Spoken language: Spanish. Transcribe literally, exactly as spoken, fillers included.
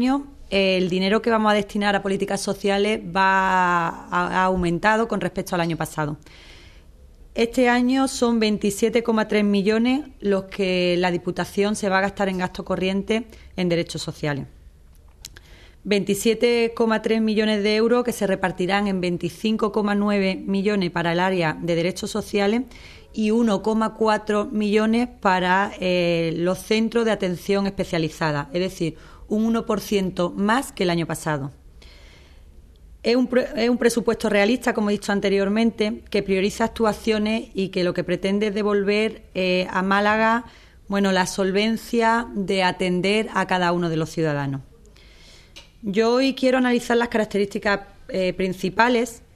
año el dinero que vamos a destinar a políticas sociales va a, ha aumentado con respecto al año pasado. Este año son veintisiete coma tres millones los que la Diputación se va a gastar en gasto corriente en derechos sociales. veintisiete coma tres millones de euros que se repartirán en veinticinco coma nueve millones para el área de derechos sociales y uno coma cuatro millones para eh, los centros de atención especializada, es decir, un uno por ciento más que el año pasado. Es un, es un presupuesto realista, como he dicho anteriormente, que prioriza actuaciones y que lo que pretende es devolver eh, a Málaga, bueno, la solvencia de atender a cada uno de los ciudadanos. Yo hoy quiero analizar las características eh, principales